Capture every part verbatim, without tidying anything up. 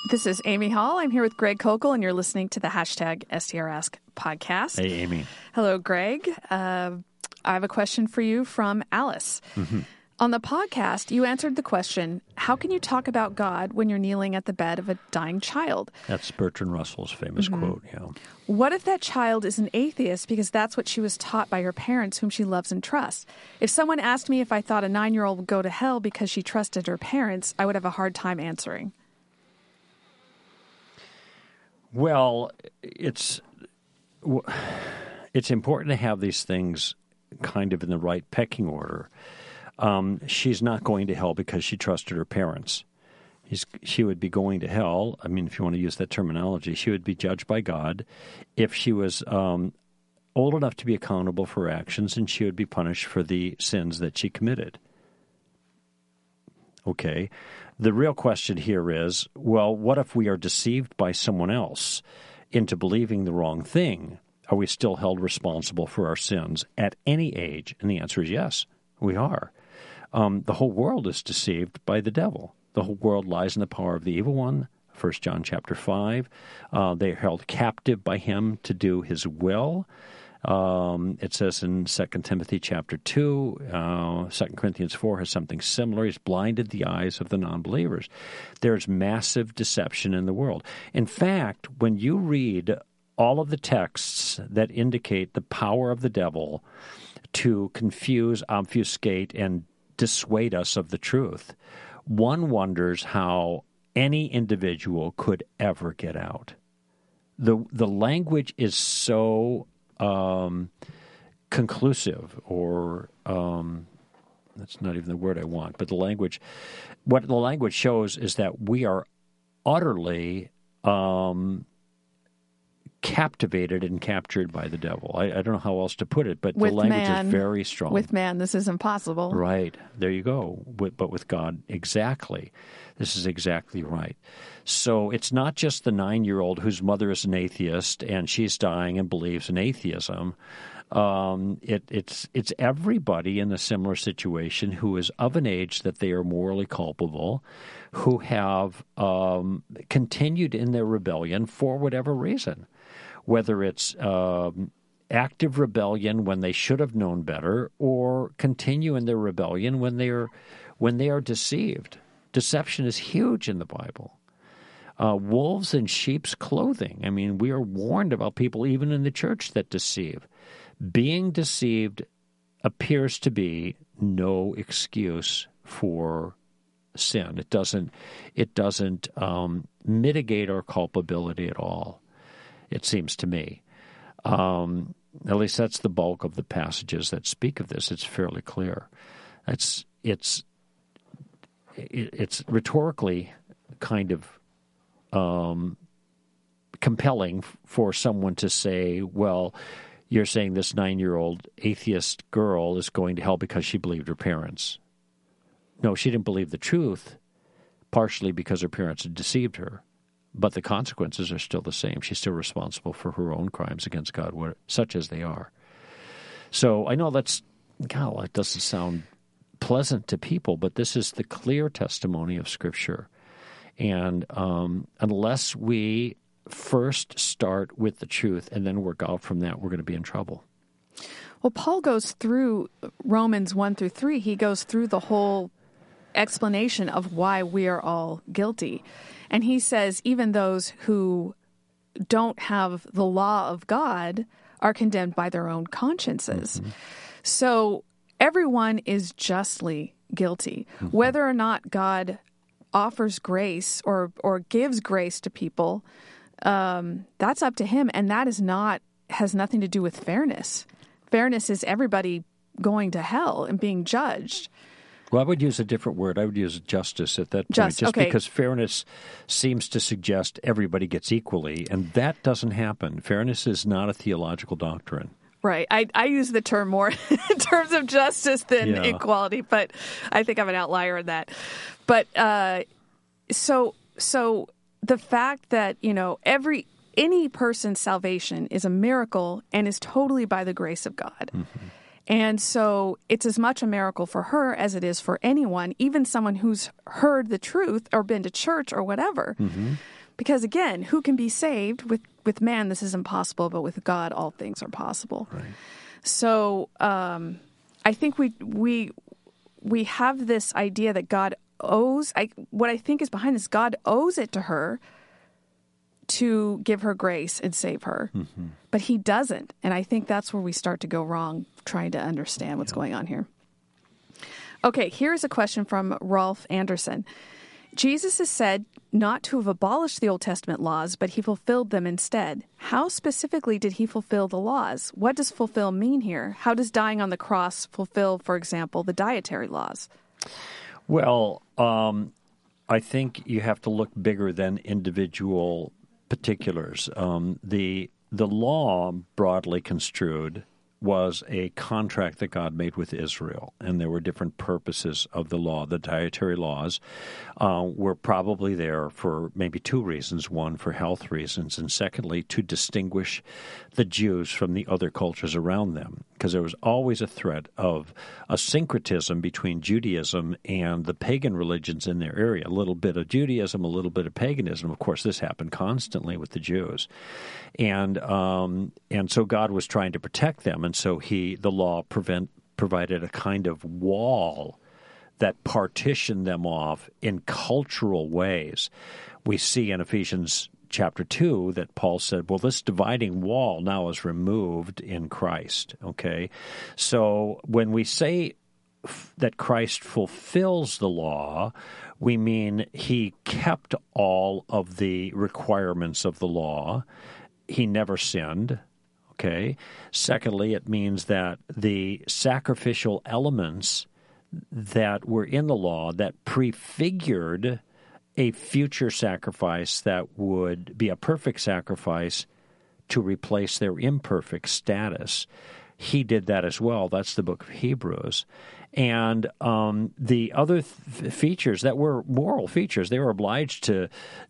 This is Amy Hall. I'm here with Greg Kokel, and you're listening to the hashtag S T R Ask podcast. Hey, Amy. Hello, Greg. Uh, I have a question for you from Alice. Mm-hmm. On the podcast, you answered the question, how can you talk about God when you're kneeling at the bed of a dying child? That's Bertrand Russell's famous mm-hmm. quote, yeah. What if that child is an atheist because that's what she was taught by her parents, whom she loves and trusts? If someone asked me if I thought a nine-year-old would go to hell because she trusted her parents, I would have a hard time answering. Well, it's it's important to have these things kind of in the right pecking order. Um, she's not going to hell because she trusted her parents. He's, she would be going to hell. I mean, if you want to use that terminology, she would be judged by God if she was um, old enough to be accountable for her actions, and she would be punished for the sins that she committed. Okay. The real question here is, well, what if we are deceived by someone else into believing the wrong thing? Are we still held responsible for our sins at any age? And the answer is yes, we are. Um, the whole world is deceived by the devil. The whole world lies in the power of the evil one, First John chapter five. Uh, they are held captive by him to do his will. Um, it says in Second Timothy chapter two, uh, Second Corinthians four has something similar. He's blinded the eyes of the non-believers. There's massive deception in the world. In fact, when you read all of the texts that indicate the power of the devil to confuse, obfuscate, and dissuade us of the truth, one wonders how any individual could ever get out. The, the language is so Um, conclusive, or um, that's not even the word I want, but the language, what the language shows is that we are utterly um, captivated and captured by the devil. I, I don't know how else to put it, but with the language man, is very strong. With man, this is impossible. Right. There you go. With, but with God, exactly. This is exactly right. So it's not just the nine-year-old whose mother is an atheist and she's dying and believes in atheism. Um, it, it's it's everybody in a similar situation who is of an age that they are morally culpable, who have um, continued in their rebellion for whatever reason, whether it's um, active rebellion when they should have known better, or continue in their rebellion when they are when they are deceived. Deception is huge in the Bible. Uh, wolves in sheep's clothing. I mean, we are warned about people even in the church that deceive. Being deceived appears to be no excuse for sin. It doesn't. It doesn't um, mitigate our culpability at all. It seems to me. Um, at least that's the bulk of the passages that speak of this. It's fairly clear. It's it's it's rhetorically kind of um, compelling for someone to say, well, you're saying this nine-year-old atheist girl is going to hell because she believed her parents. No, she didn't believe the truth, partially because her parents had deceived her. But the consequences are still the same. She's still responsible for her own crimes against God, such as they are. So I know that's, God, it doesn't sound pleasant to people, but this is the clear testimony of Scripture. And um, unless we first start with the truth and then work out from that, we're going to be in trouble. Well, Paul goes through Romans one through three. He goes through the whole explanation of why we are all guilty. And he says even those who don't have the law of God are condemned by their own consciences. Mm-hmm. So everyone is justly guilty. Mm-hmm. Whether or not God offers grace or, or gives grace to people, um, that's up to him. And that is not, has nothing to do with fairness. Fairness is everybody going to hell and being judged. Well, I would use a different word. I would use justice at that point, Just, just okay. because fairness seems to suggest everybody gets equally, and that doesn't happen. Fairness is not a theological doctrine. Right. I, I use the term more in terms of justice than yeah. equality, but I think I'm an outlier in that. But uh, so so the fact that, you know, every any person's salvation is a miracle and is totally by the grace of God. Mm-hmm. And so it's as much a miracle for her as it is for anyone, even someone who's heard the truth or been to church or whatever. Mm-hmm. Because again, who can be saved? With, with man, this is impossible, but with God, all things are possible. Right. So um, I think we we we have this idea that God owes, I, what I think is behind this, God owes it to her to give her grace and save her. Mm-hmm. But he doesn't. And I think that's where we start to go wrong, trying to understand what's yeah. going on here. Okay, here's a question from Rolf Anderson. Jesus is said not to have abolished the Old Testament laws, but he fulfilled them instead. How specifically did he fulfill the laws? What does fulfill mean here? How does dying on the cross fulfill, for example, the dietary laws? Well, um, I think you have to look bigger than individual particulars. Um, the the law, broadly construed, was a contract that God made with Israel, and there were different purposes of the law. The dietary laws uh, were probably there for maybe two reasons. One, for health reasons, and secondly, to distinguish the Jews from the other cultures around them, because there was always a threat of a syncretism between Judaism and the pagan religions in their area. A little bit of Judaism, a little bit of paganism. Of course, this happened constantly with the Jews. And um, and so God was trying to protect them, and so he the law prevent, provided a kind of wall that partitioned them off in cultural ways. We see in Ephesians chapter two that Paul said, well, this dividing wall now is removed in Christ, okay? So when we say f- that Christ fulfills the law, we mean he kept all of the requirements of the law. He never sinned, okay? Secondly, it means that the sacrificial elements that were in the law that prefigured a future sacrifice that would be a perfect sacrifice to replace their imperfect status, he did that as well. That's the book of Hebrews. And um, the other th- features that were moral features, they were obliged to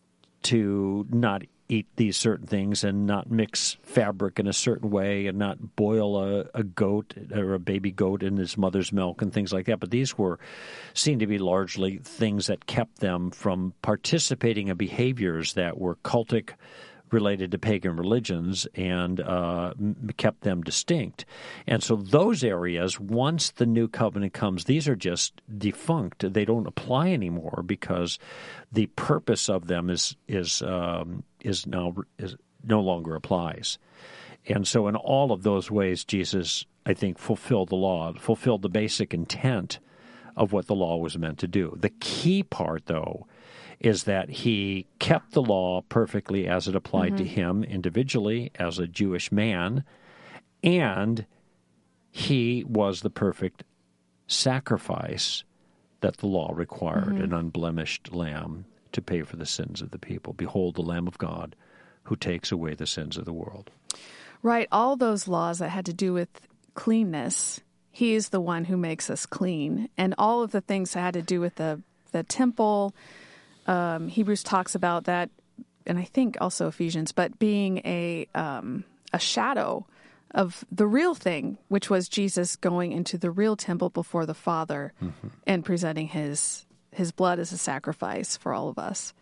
to not eat these certain things and not mix fabric in a certain way and not boil a, a goat or a baby goat in its mother's milk and things like that. But these were seen to be largely things that kept them from participating in behaviors that were cultic, related to pagan religions, and uh, kept them distinct. And so those areas, once the new covenant comes, these are just defunct. They don't apply anymore because the purpose of them is is um, is now is no longer applies. And so in all of those ways, Jesus, I think, fulfilled the law, fulfilled the basic intent of what the law was meant to do. The key part, though, is that he kept the law perfectly as it applied mm-hmm. to him individually as a Jewish man, and he was the perfect sacrifice that the law required, mm-hmm. an unblemished lamb to pay for the sins of the people. Behold, the Lamb of God who takes away the sins of the world. Right. All those laws that had to do with cleanness, he is the one who makes us clean. And all of the things that had to do with the, the temple, Um, Hebrews talks about that, and I think also Ephesians, but being a um, a shadow of the real thing, which was Jesus going into the real temple before the Father mm-hmm. and presenting his his blood as a sacrifice for all of us.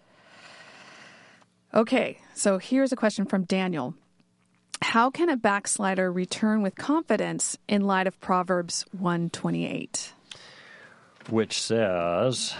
Okay, so here's a question from Daniel. How can a backslider return with confidence in light of Proverbs one twenty-eight? Which says...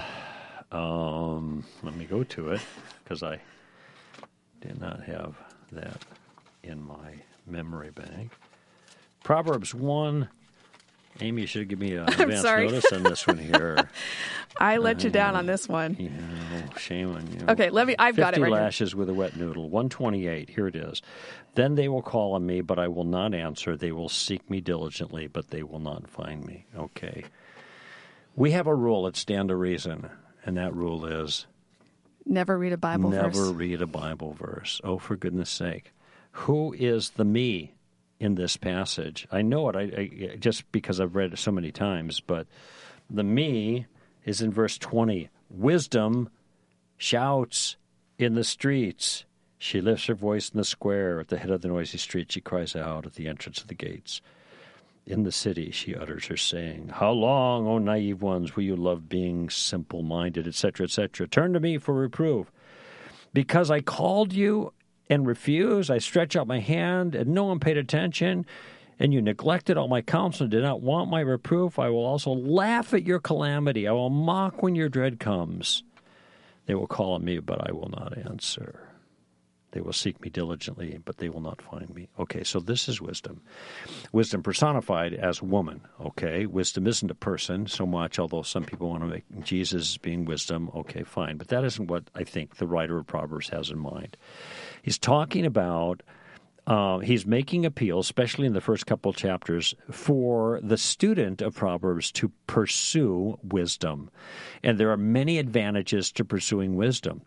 Um, let me go to it, because I did not have that in my memory bank. Proverbs one. Amy, you should give me an advance notice on this one here. I let uh, you down on this one. You know, shame on you. Okay, let me. I've got it right fifty lashes with a wet noodle. one twenty-eight. Here it is. Then they will call on me, but I will not answer. They will seek me diligently, but they will not find me. Okay. We have a rule at Stand to Reason. And that rule is... Never read a Bible never verse. Never read a Bible verse. Oh, for goodness sake. Who is the me in this passage? I know it I, I, just because I've read it so many times, but the me is in verse twenty. Wisdom shouts in the streets. She lifts her voice in the square. At the head of the noisy street, she cries out at the entrance of the gates. In the city, she utters her saying, How long, O naive ones, will you love being simple-minded, et cetera, et cetera? Turn to me for reproof. Because I called you and refused, I stretched out my hand, and no one paid attention, and you neglected all my counsel and did not want my reproof, I will also laugh at your calamity. I will mock when your dread comes. They will call on me, but I will not answer. They will seek me diligently, but they will not find me. Okay, so this is wisdom. Wisdom personified as woman, okay? Wisdom isn't a person so much, although some people want to make Jesus being wisdom. Okay, fine. But that isn't what I think the writer of Proverbs has in mind. He's talking about, uh, he's making appeal, especially in the first couple of chapters, for the student of Proverbs to pursue wisdom. And there are many advantages to pursuing wisdom.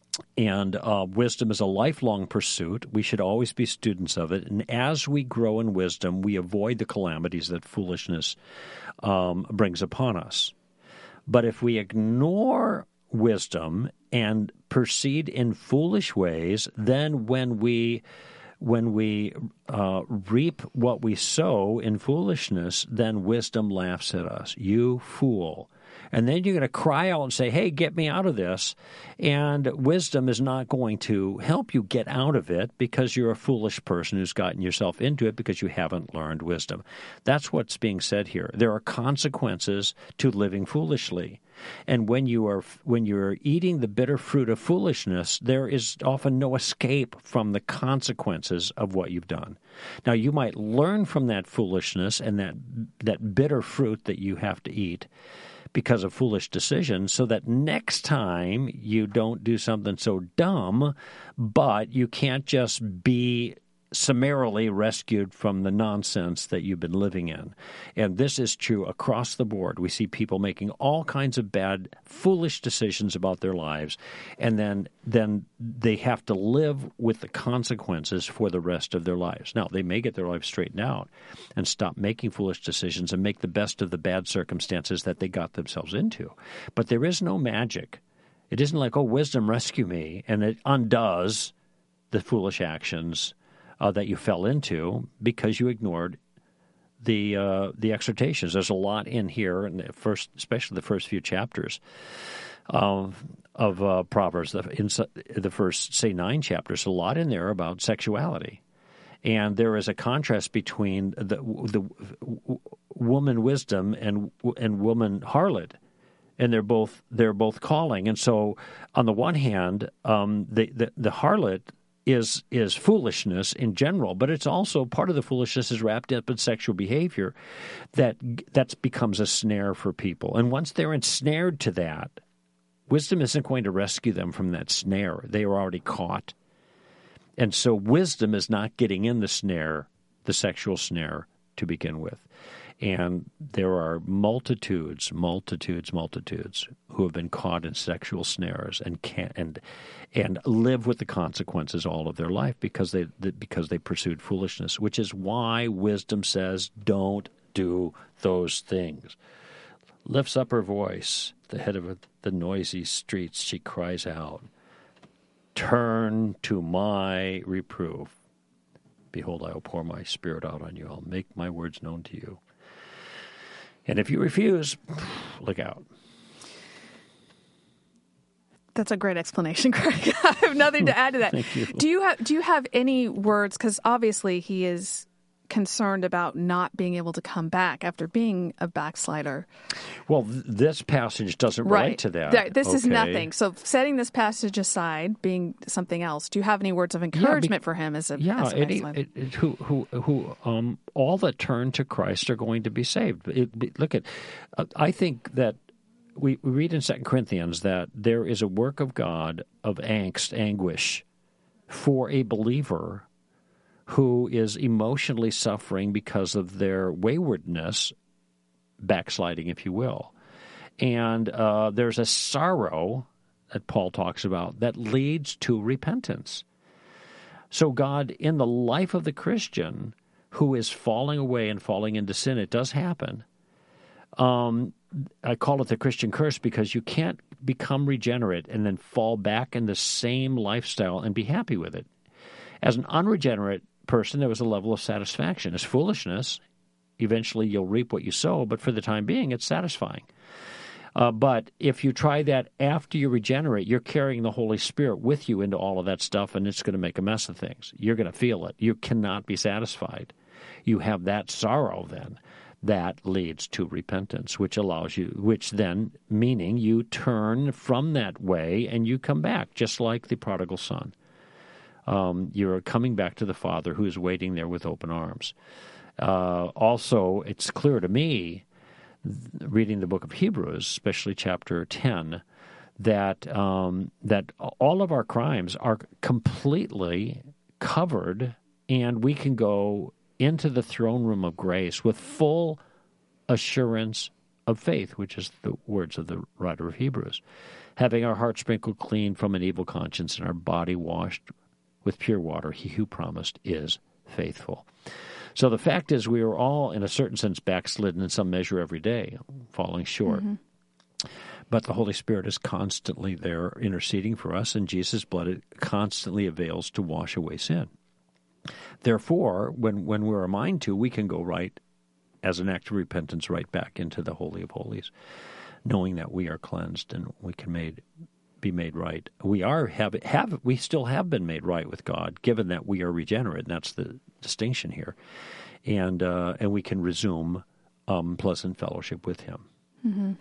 And uh, wisdom is a lifelong pursuit. We should always be students of it. And as we grow in wisdom, we avoid the calamities that foolishness um, brings upon us. But if we ignore wisdom and proceed in foolish ways, then when we when we uh, reap what we sow in foolishness, then wisdom laughs at us. You fool. And then you're going to cry out and say, hey, get me out of this. And wisdom is not going to help you get out of it because you're a foolish person who's gotten yourself into it because you haven't learned wisdom. That's what's being said here. There are consequences to living foolishly. And when you are when you're eating the bitter fruit of foolishness, there is often no escape from the consequences of what you've done. Now, you might learn from that foolishness and that that bitter fruit that you have to eat because of foolish decisions, so that next time you don't do something so dumb, but you can't just be summarily rescued from the nonsense that you've been living in. And this is true across the board. We see people making all kinds of bad, foolish decisions about their lives, and then then they have to live with the consequences for the rest of their lives. Now, they may get their lives straightened out and stop making foolish decisions and make the best of the bad circumstances that they got themselves into. But there is no magic. It isn't like, oh, wisdom rescue me, and it undoes the foolish actions Uh, that you fell into because you ignored the uh, the exhortations. There's a lot in here, in the first, especially the first few chapters of of uh, Proverbs. The, in the first, say, nine chapters, a lot in there about sexuality, and there is a contrast between the the woman wisdom and and woman harlot. And they're both they're both calling. And so, on the one hand, um, the, the the harlot is is foolishness in general, but it's also part of the foolishness is wrapped up in sexual behavior that that becomes a snare for people. And once they're ensnared to that, wisdom isn't going to rescue them from that snare. They are already caught. And so wisdom is not getting in the snare, the sexual snare, to begin with. And there are multitudes, multitudes, multitudes who have been caught in sexual snares and can and and live with the consequences all of their life because they because they pursued foolishness. Which is why wisdom says, "Don't do those things." Lifts up her voice, the head of the noisy streets. She cries out, "Turn to my reproof. Behold, I will pour my spirit out on you. I'll make my words known to you. And if you refuse, look out." That's a great explanation, Craig. I have nothing to add to that. Thank you. Do you have Do you have any words? Because obviously he is concerned about not being able to come back after being a backslider. Well, th- this passage doesn't relate right. to that. Th- This okay. is nothing. So setting this passage aside, being something else, do you have any words of encouragement yeah, be, for him as a yeah, as a it, it, it, who who who um all that turn to Christ are going to be saved. It, it, look at, uh, I think that we, we read in Second Corinthians that there is a work of God of angst, anguish, for a believer who is emotionally suffering because of their waywardness, backsliding, if you will. And uh, there's a sorrow that Paul talks about that leads to repentance. So God, in the life of the Christian who is falling away and falling into sin, it does happen. Um, I call it the Christian curse because you can't become regenerate and then fall back in the same lifestyle and be happy with it. As an unregenerate person, there was a level of satisfaction. It's foolishness. Eventually, you'll reap what you sow, but for the time being, it's satisfying. Uh, but if you try that after you regenerate, you're carrying the Holy Spirit with you into all of that stuff, and it's going to make a mess of things. You're going to feel it. You cannot be satisfied. You have that sorrow then. That leads to repentance, which allows you, which then, meaning you turn from that way and you come back, just like the prodigal son. Um, you're coming back to the Father who is waiting there with open arms. Uh, also, it's clear to me, reading the book of Hebrews, especially chapter ten, that um, that all of our crimes are completely covered, and we can go into the throne room of grace with full assurance of faith, which is the words of the writer of Hebrews, having our hearts sprinkled clean from an evil conscience and our body washed with pure water. He who promised is faithful. So the fact is, we are all, in a certain sense, backslidden in some measure every day, falling short. Mm-hmm. But the Holy Spirit is constantly there interceding for us, and Jesus' blood constantly avails to wash away sin. Therefore, when, when we're a mind to, we can go right, as an act of repentance, right back into the Holy of Holies, knowing that we are cleansed and we can made be made right. We are have have we still have been made right with God, given that we are regenerate, and that's the distinction here, and uh, and we can resume um, pleasant fellowship with Him. Mm-hmm.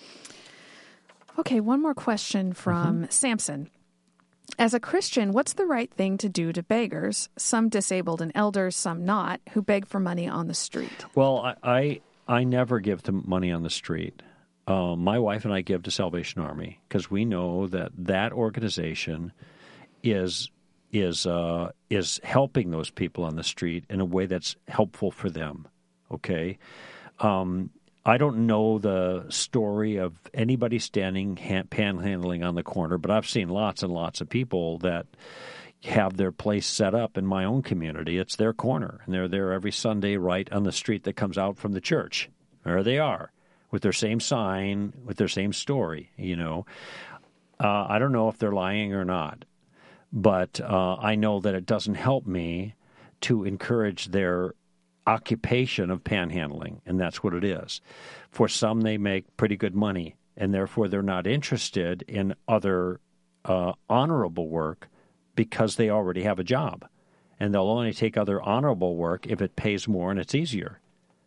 Okay, one more question from mm-hmm. Samson. As a Christian, what's the right thing to do to beggars, some disabled and elders, some not, who beg for money on the street? Well, I I, I never give them money on the street. Um, my wife and I give to Salvation Army because we know that that organization is is uh, is helping those people on the street in a way that's helpful for them. Okay, um, I don't know the story of anybody standing hand, panhandling on the corner, but I've seen lots and lots of people that have their place set up in my own community. It's their corner, and they're there every Sunday right on the street that comes out from the church. There they are, with their same sign, with their same story, you know. Uh, I don't know if they're lying or not, but uh, I know that it doesn't help me to encourage their occupation of panhandling, and that's what it is. For some, they make pretty good money, and therefore they're not interested in other uh, honorable work because they already have a job, and they'll only take other honorable work if it pays more and it's easier.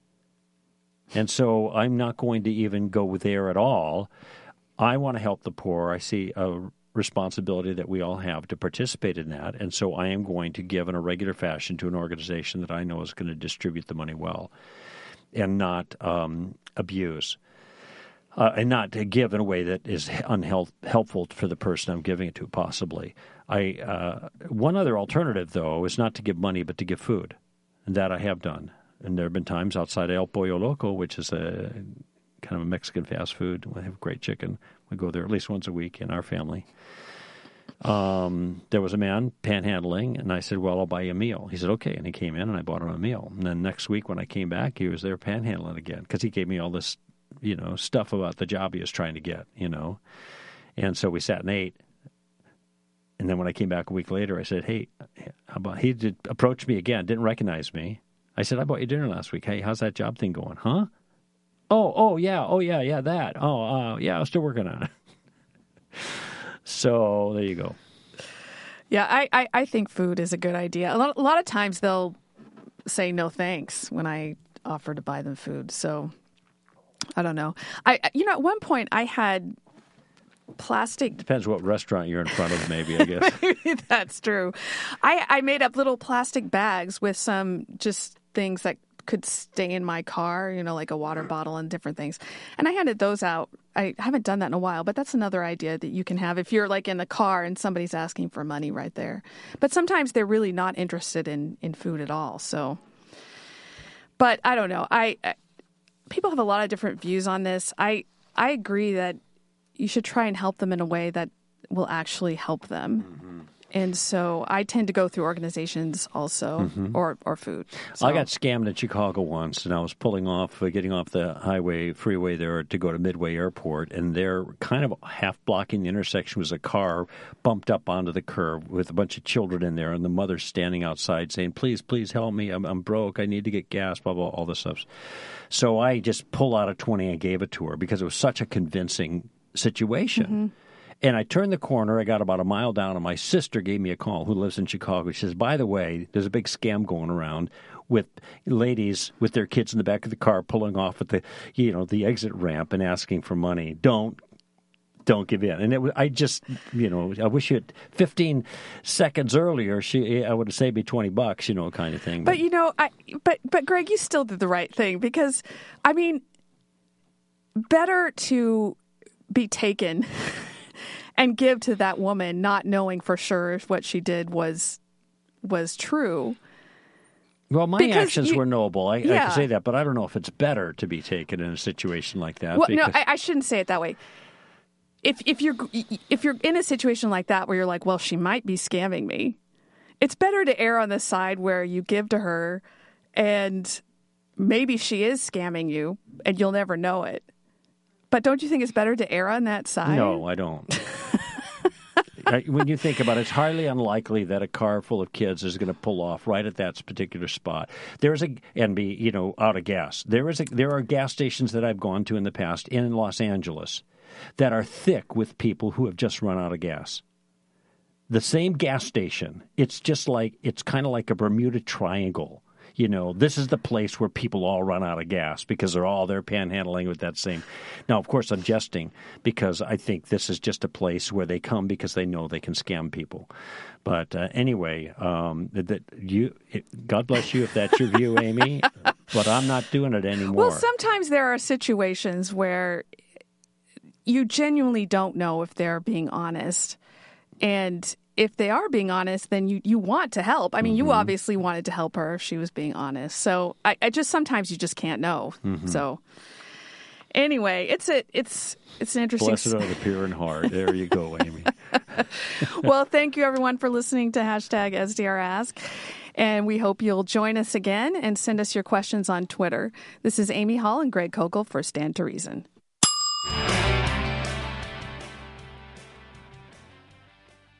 And so I'm not going to even go there at all. I want to help the poor. I see a responsibility that we all have to participate in that. And so I am going to give in a regular fashion to an organization that I know is going to distribute the money well and not um, abuse. Uh, and not to give in a way that is unhelpful for the person I'm giving it to, possibly. I uh, one other alternative, though, is not to give money but to give food. And that I have done. And there have been times outside El Pollo Loco, which is a kind of a Mexican fast food. We have great chicken. We go there at least once a week in our family. Um, there was a man panhandling, and I said, well, I'll buy you a meal. He said, okay. And he came in, and I bought him a meal. And then next week when I came back, he was there panhandling again because he gave me all this, you know, stuff about the job he was trying to get, you know. And so we sat and ate. And then when I came back a week later, I said, hey, how about, he did approach me again, didn't recognize me. I said, I bought you dinner last week. Hey, how's that job thing going? Huh? Oh, oh, yeah. Oh, yeah, yeah, that. Oh, uh, yeah, I'm still working on it. So there you go. Yeah, I, I, I think food is a good idea. A lot, a lot of times they'll say no thanks when I offer to buy them food. So I don't know. I You know, at one point I had plastic. Depends what restaurant you're in front of, maybe, I guess. Maybe that's true. I, I made up little plastic bags with some just things that could stay in my car, you know, like a water bottle and different things. And I handed those out. I haven't done that in a while, but that's another idea that you can have if you're like in a car and somebody's asking for money right there. But sometimes they're really not interested in, in food at all. So, but I don't know. I, I people have a lot of different views on this. I I agree that you should try and help them in a way that will actually help them. And so I tend to go through organizations also, mm-hmm. or, or food. So. I got scammed in Chicago once, and I was pulling off, uh, getting off the highway, freeway there to go to Midway Airport, and there, kind of half blocking the intersection, was a car bumped up onto the curb with a bunch of children in there, and the mother standing outside saying, please, please help me, I'm, I'm broke, I need to get gas, blah, blah, all this stuff. So I just pulled out a twenty and gave it to her because it was such a convincing situation. Mm-hmm. And I turned the corner. I got about a mile down, and my sister gave me a call, who lives in Chicago. She says, by the way, there's a big scam going around with ladies with their kids in the back of the car pulling off at the, you know, the exit ramp and asking for money. Don't, don't give in. And it was, I just, you know, I wish it fifteen seconds earlier, she, I would have saved me twenty bucks, you know, kind of thing. But, but you know, I, but, but Greg, you still did the right thing because, I mean, better to be taken and give to that woman, not knowing for sure if what she did was was true. Well, my because actions you, were noble. I, yeah. I can say that, but I don't know if it's better to be taken in a situation like that. Well, because... no, I, I shouldn't say it that way. If if you're if you're in a situation like that where you're like, well, she might be scamming me, it's better to err on the side where you give to her, and maybe she is scamming you, and you'll never know it. But don't you think it's better to err on that side? No, I don't. I, when you think about it, it's highly unlikely that a car full of kids is going to pull off right at that particular spot. There's a and be you know out of gas. There is a, there are gas stations that I've gone to in the past in Los Angeles that are thick with people who have just run out of gas. The same gas station. It's just like it's kind of like a Bermuda Triangle. You know, this is the place where people all run out of gas because they're all there panhandling with that same. Now, of course, I'm jesting because I think this is just a place where they come because they know they can scam people. But uh, anyway, um, that you, it, God bless you if that's your view, Amy. But I'm not doing it anymore. Well, sometimes there are situations where you genuinely don't know if they're being honest, and if they are being honest, then you, you want to help. I mean, mm-hmm. you obviously wanted to help her if she was being honest. So I, I just sometimes you just can't know. Mm-hmm. So anyway, it's a it's it's an interesting. Blessed are the pure in heart. There you go, Amy. Well, thank you everyone for listening to hashtag S D R Ask. And we hope you'll join us again and send us your questions on Twitter. This is Amy Hall and Greg Kokel for Stand to Reason.